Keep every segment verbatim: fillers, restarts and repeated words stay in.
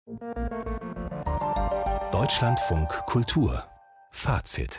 Deutschlandfunk Kultur Fazit.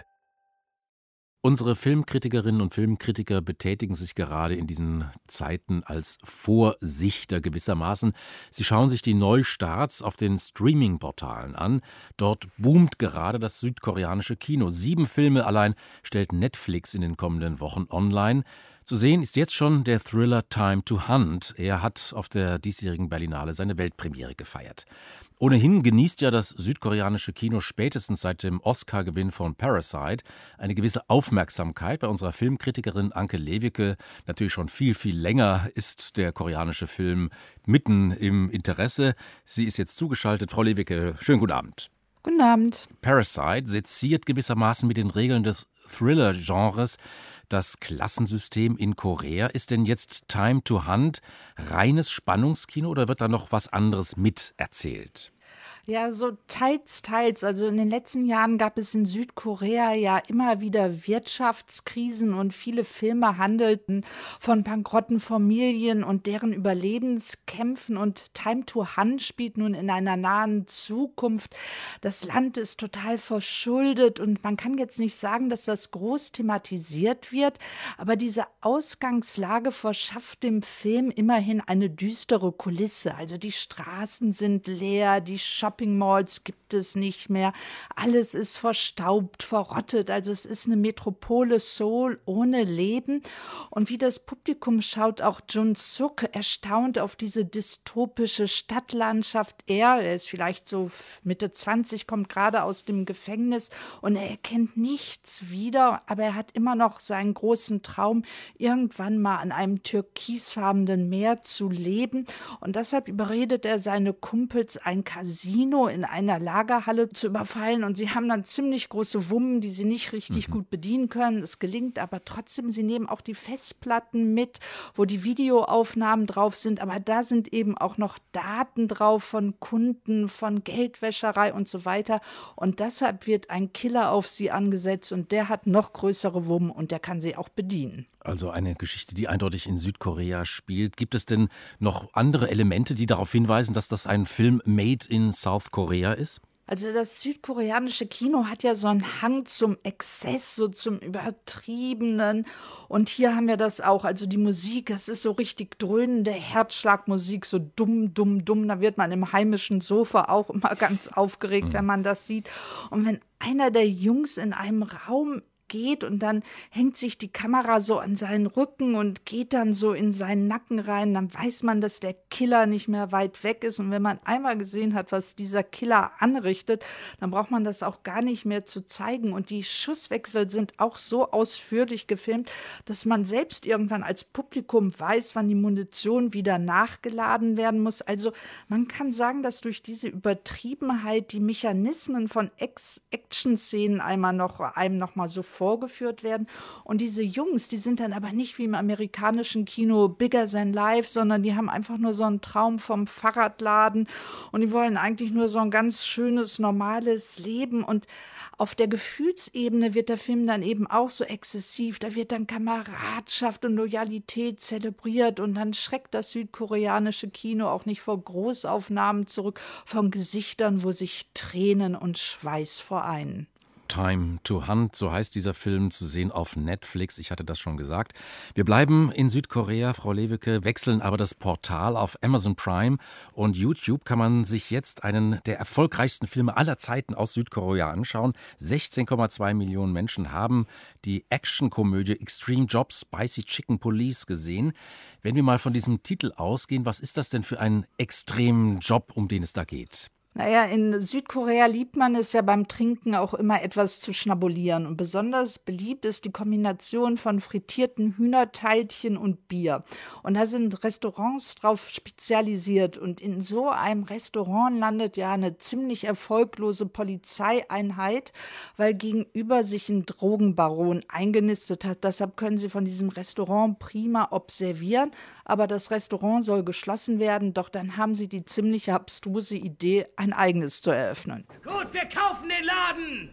Unsere Filmkritikerinnen und Filmkritiker betätigen sich gerade in diesen Zeiten als Vorsichter gewissermaßen. Sie schauen sich die Neustarts auf den Streaming-Portalen an. Dort boomt gerade das südkoreanische Kino. Sieben Filme allein stellt Netflix in den kommenden Wochen online. Zu sehen ist jetzt schon der Thriller Time to Hunt. Er hat auf der diesjährigen Berlinale seine Weltpremiere gefeiert. Ohnehin genießt ja das südkoreanische Kino spätestens seit dem Oscar-Gewinn von Parasite eine gewisse Aufmerksamkeit. Bei unserer Filmkritikerin Anke Lewicke natürlich schon viel, viel länger ist der koreanische Film mitten im Interesse. Sie ist jetzt zugeschaltet. Frau Lewicke, schönen guten Abend. Guten Abend. Parasite seziert gewissermaßen mit den Regeln des Thriller-Genres das Klassensystem in Korea. Ist denn jetzt Time to Hunt reines Spannungskino oder wird da noch was anderes miterzählt? Ja, so teils, teils. Also in den letzten Jahren gab es in Südkorea ja immer wieder Wirtschaftskrisen und viele Filme handelten von bankrotten Familien und deren Überlebenskämpfen. Und Time to Hunt spielt nun in einer nahen Zukunft. Das Land ist total verschuldet und man kann jetzt nicht sagen, dass das groß thematisiert wird, aber diese Ausgangslage verschafft dem Film immerhin eine düstere Kulisse. Also die Straßen sind leer, die Shopping Shopping-Malls gibt es nicht mehr. Alles ist verstaubt, verrottet. Also es ist eine Metropole Seoul ohne Leben. Und wie das Publikum schaut auch Jun Suk erstaunt auf diese dystopische Stadtlandschaft. Er, er ist vielleicht so Mitte zwanzig, kommt gerade aus dem Gefängnis und er erkennt nichts wieder. Aber er hat immer noch seinen großen Traum, irgendwann mal an einem türkisfarbenen Meer zu leben. Und deshalb überredet er seine Kumpels, ein Casino in einer Lagerhalle zu überfallen und sie haben dann ziemlich große Wummen, die sie nicht richtig mhm. gut bedienen können. Es gelingt aber trotzdem, sie nehmen auch die Festplatten mit, wo die Videoaufnahmen drauf sind, aber da sind eben auch noch Daten drauf von Kunden, von Geldwäscherei und so weiter und deshalb wird ein Killer auf sie angesetzt und der hat noch größere Wummen und der kann sie auch bedienen. Also eine Geschichte, die eindeutig in Südkorea spielt. Gibt es denn noch andere Elemente, die darauf hinweisen, dass das ein Film made in South Korea ist? Also das südkoreanische Kino hat ja so einen Hang zum Exzess, so zum Übertriebenen. Und hier haben wir das auch. Also die Musik, das ist so richtig dröhnende Herzschlagmusik, so dumm, dumm, dumm. Da wird man im heimischen Sofa auch immer ganz aufgeregt, mhm. wenn man das sieht. Und wenn einer der Jungs in einem Raum geht und dann hängt sich die Kamera so an seinen Rücken und geht dann so in seinen Nacken rein, dann weiß man, dass der Killer nicht mehr weit weg ist und wenn man einmal gesehen hat, was dieser Killer anrichtet, dann braucht man das auch gar nicht mehr zu zeigen und die Schusswechsel sind auch so ausführlich gefilmt, dass man selbst irgendwann als Publikum weiß, wann die Munition wieder nachgeladen werden muss. Also man kann sagen, dass durch diese Übertriebenheit die Mechanismen von Action-Szenen einmal noch, einem noch mal so vorgeführt werden. Und diese Jungs, die sind dann aber nicht wie im amerikanischen Kino bigger than life, sondern die haben einfach nur so einen Traum vom Fahrradladen und die wollen eigentlich nur so ein ganz schönes, normales Leben. Und auf der Gefühlsebene wird der Film dann eben auch so exzessiv. Da wird dann Kameradschaft und Loyalität zelebriert und dann schreckt das südkoreanische Kino auch nicht vor Großaufnahmen zurück, von Gesichtern, wo sich Tränen und Schweiß vereinen. Time to Hunt, so heißt dieser Film, zu sehen auf Netflix. Ich hatte das schon gesagt. Wir bleiben in Südkorea, Frau Lewicke, wechseln aber das Portal. Auf Amazon Prime und YouTube kann man sich jetzt einen der erfolgreichsten Filme aller Zeiten aus Südkorea anschauen. sechzehn Komma zwei Millionen Menschen haben die Actionkomödie Extreme Job Spicy Chicken Police gesehen. Wenn wir mal von diesem Titel ausgehen, was ist das denn für ein extremen Job, um den es da geht? Naja, in Südkorea liebt man es ja beim Trinken auch immer etwas zu schnabulieren. Und besonders beliebt ist die Kombination von frittierten Hühnerteilchen und Bier. Und da sind Restaurants drauf spezialisiert. Und in so einem Restaurant landet ja eine ziemlich erfolglose Polizeieinheit, weil gegenüber sich ein Drogenbaron eingenistet hat. Deshalb können sie von diesem Restaurant prima observieren. Aber das Restaurant soll geschlossen werden. Doch dann haben sie die ziemlich abstruse Idee, ein eigenes zu eröffnen. Gut, wir kaufen den Laden!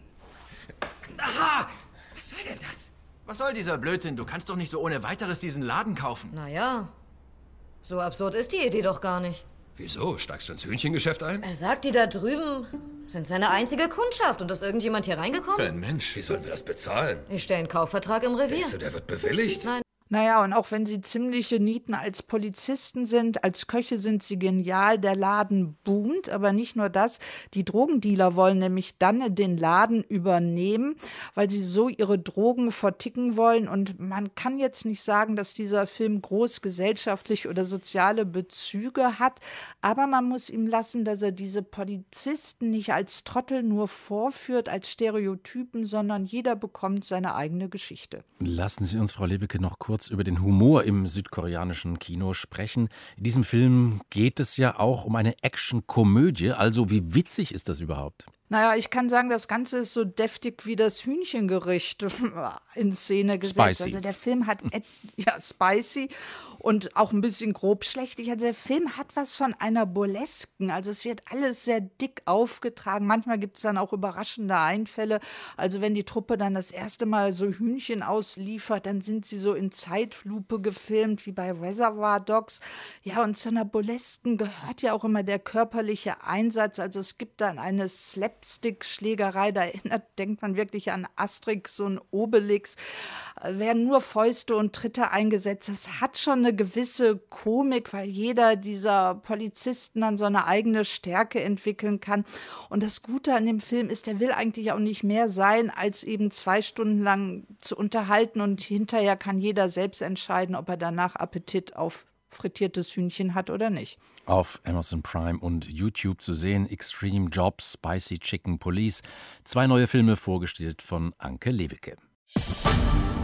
Aha! Was soll denn das? Was soll dieser Blödsinn? Du kannst doch nicht so ohne weiteres diesen Laden kaufen. Naja, so absurd ist die Idee doch gar nicht. Wieso? Steigst du ins Hühnchengeschäft ein? Er sagt, die da drüben sind seine einzige Kundschaft. Und ist irgendjemand hier reingekommen? Kein Mensch. Wie sollen wir das bezahlen? Ich stelle einen Kaufvertrag im Revier. Denkst du, der wird bewilligt? Nein. Naja, und auch wenn sie ziemliche Nieten als Polizisten sind, als Köche sind sie genial, der Laden boomt, aber nicht nur das, die Drogendealer wollen nämlich dann den Laden übernehmen, weil sie so ihre Drogen verticken wollen und man kann jetzt nicht sagen, dass dieser Film groß gesellschaftliche oder soziale Bezüge hat, aber man muss ihm lassen, dass er diese Polizisten nicht als Trottel nur vorführt, als Stereotypen, sondern jeder bekommt seine eigene Geschichte. Lassen Sie uns, Frau Lewicke, noch kurz über den Humor im südkoreanischen Kino sprechen. In diesem Film geht es ja auch um eine Action-Komödie. Also wie witzig ist das überhaupt? Naja, ich kann sagen, das Ganze ist so deftig wie das Hühnchengericht in Szene gesetzt. Spicy. Also der Film hat, et- ja, spicy und auch ein bisschen grobschlächtig. Also der Film hat was von einer Burlesken. Also es wird alles sehr dick aufgetragen. Manchmal gibt es dann auch überraschende Einfälle. Also wenn die Truppe dann das erste Mal so Hühnchen ausliefert, dann sind sie so in Zeitlupe gefilmt, wie bei Reservoir Dogs. Ja, und zu einer Burlesken gehört ja auch immer der körperliche Einsatz. Also es gibt dann eine Slapstick-Schlägerei, da erinnert, denkt man wirklich an Asterix und Obelix. Da werden nur Fäuste und Tritte eingesetzt. Das hat schon eine gewisse Komik, weil jeder dieser Polizisten dann so eine eigene Stärke entwickeln kann. Und das Gute an dem Film ist, der will eigentlich auch nicht mehr sein, als eben zwei Stunden lang zu unterhalten und hinterher kann jeder selbst entscheiden, ob er danach Appetit auf frittiertes Hühnchen hat oder nicht. Auf Amazon Prime und YouTube zu sehen, Extreme Job, Spicy Chicken Police. Zwei neue Filme vorgestellt von Anke Lewicke.